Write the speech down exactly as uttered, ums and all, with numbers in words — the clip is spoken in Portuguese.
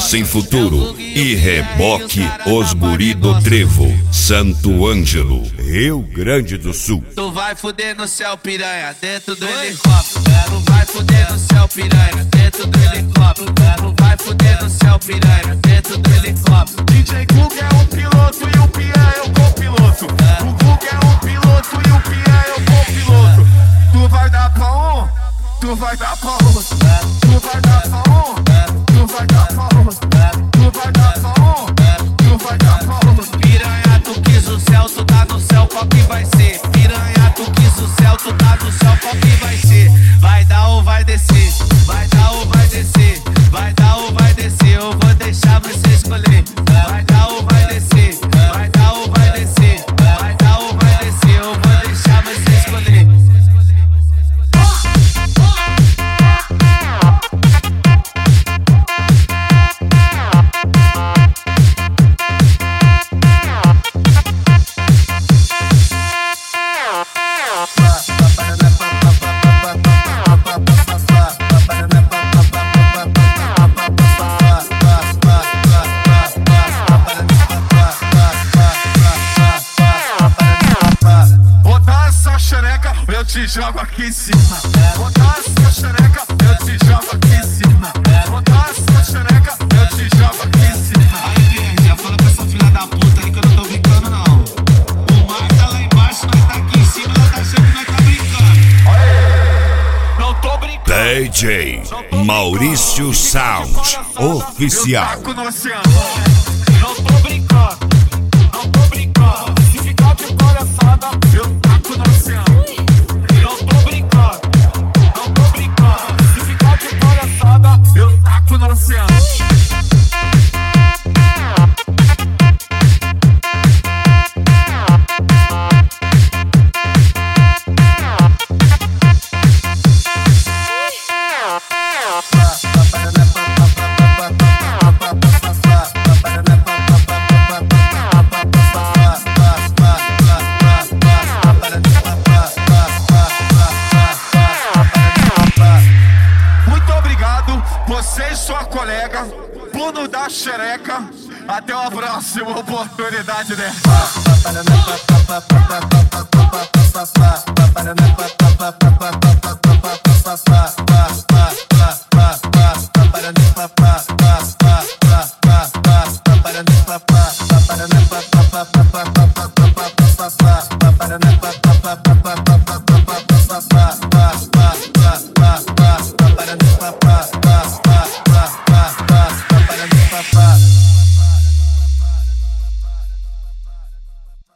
sem futuro. E reboque os guri do trevo. Santo Ângelo, Rio Grande do Sul. Tu vai fuder no céu, piranha, dentro do helicóptero. Tu vai fuder no céu, piranha, dentro do helicóptero. Tu vai fuder no céu, piranha, dentro do helicóptero. D J Gug é o piloto e o Pia é o copiloto. O Gug é o piloto e o Pia é o copiloto. Tu vai dar pra um, tu vai dar pra outro. Tu vai dar pra um, tu vai dar pra outro. Tu vai dar pra um, tu vai dar pra outro. Piranha, tu quis o céu, tu tá no céu, qual que vai ser? Piranha, tu quis o céu, tu tá no céu, qual que vai ser? Vai dar ou vai descer? Vai dar ou vai descer? Vai dar ou vai descer? Eu vou deixar você escolher. Vai dar ou vai descer? Vai dar ou vai descer? Vai dar ou vai descer? Eu vou deixar você escolher. Eu te jogo aqui em cima. Botar essa xereca, eu te jogo aqui em cima. Botar essa xereca, eu te jogo aqui em cima. Aí, já fala pra essa filha da puta aí que eu não tô brincando, não. O mar tá lá embaixo, nós tá aqui em cima, ela tá achando que nós tá brincando. Não tô brincando. D J Maurício Sound Oficial. Eu taco no oceano. Não tô brincando. Não tô brincando. Se ficar de palhaçada, eu taco no oceano. Eu taco no oceano. Você e sua colega, Bruno da Xereca. Até uma próxima oportunidade dessa.